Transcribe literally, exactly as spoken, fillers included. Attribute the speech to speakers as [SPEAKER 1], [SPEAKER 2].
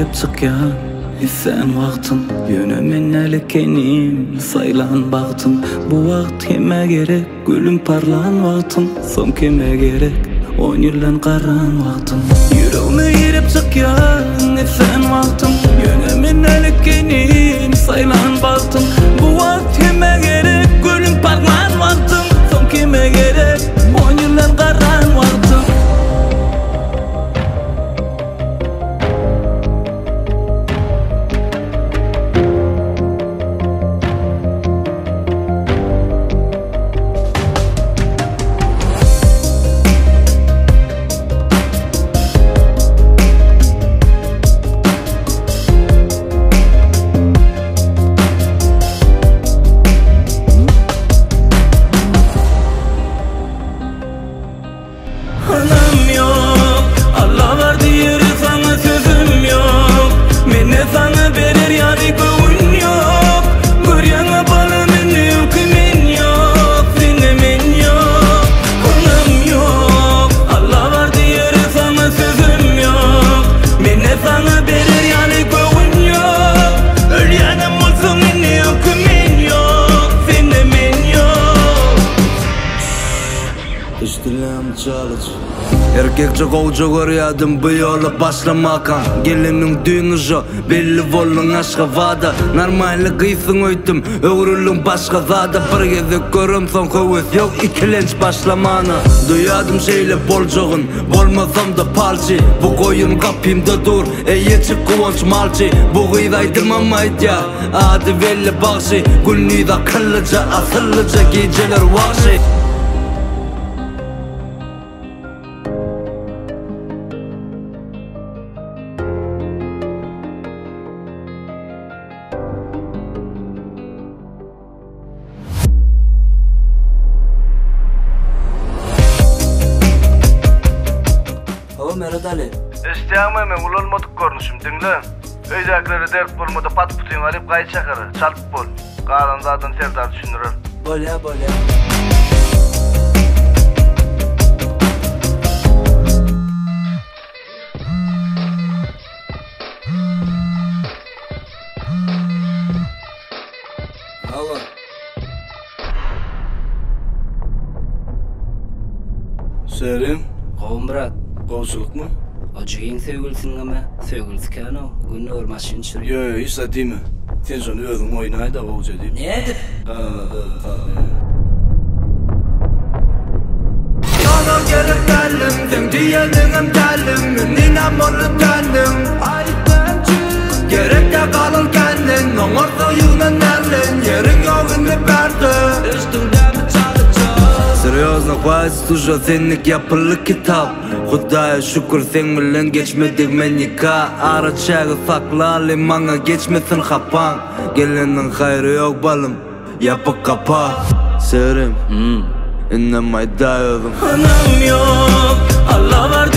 [SPEAKER 1] girip çıkyan sen vaktın yönümün elikenim saylan baktım bu vakt kime gerek gülüm parlan vaktım son kime gerek on yıldan karan vaktım yüreğime girip çıkyan sen vaktım yönümün elikenim saylan baktım bu vakt kime gerek gülüm parlan vaktım son kime gerek on yıldan karan vaktım. Anam yok, Allah var diyor sana sözüm yok. Mene sana verir yani köyün yok. Görüyen balımın hükmün yok, senemin yok. Anam yok, Allah var diyor sana sözüm yok. Mene sana verir yani köyün yok. Ölüyenim olsun mene hükmün yok, senemin yok.
[SPEAKER 2] İştilam çalış Erkekçe kovca görüyordum bu yolu başlamakan Gelinin düğünü jo belli bolun aşka vada Normalli kıysın öйтüm öğrülün başka zada Bir gezi görüm son kövüz yok ikilenç başlamanı Duyadım şeyle bolcoğun bolmasam da palçı Bu koyun kapimda dur eyeçi kuvonç malçı Bu gıydaydım ya adı belli bakşı Gülnü da kıllıca asıllıca geceler vakşı
[SPEAKER 3] Mehmet Ali.
[SPEAKER 4] İsteyamı hemen ulanmadık görünüşüm dinle. Öydekileri dert bulmadı pat putin alıp kayıt çakarı çalıp bol. Kalan zaten tertar düşünürür.
[SPEAKER 3] Bol ya bol ya.
[SPEAKER 2] Alo. Serin.
[SPEAKER 3] Kovun Murat.
[SPEAKER 2] Kovçuluk mu?
[SPEAKER 3] Acıyın sevgilisin ama sevgilisiken o günü örmaşın çürüyor.
[SPEAKER 2] Yo yo isa değil mi? Sen sonra özün oynay da olca değil mi?
[SPEAKER 3] Ne edip?
[SPEAKER 2] Ha ha ha.
[SPEAKER 1] Sana gelip geldim, sen diyelim geldim Ninem olup geldim, ayıptan çık Gerek de kalır kendin, onlar soyunan erdin Yerin yolunu verdi, üstünde mi çalacak
[SPEAKER 2] Серьезно, хватит уже сенник yapılı kitap Kudaya şükür sen bilen geçmedik men nikah Ara çağı sakla limana geçmesin kapan Gelinin hayrı yok balım yapıp kapa Serim, hmm. innemay dayalım
[SPEAKER 1] Anam yok, Allah var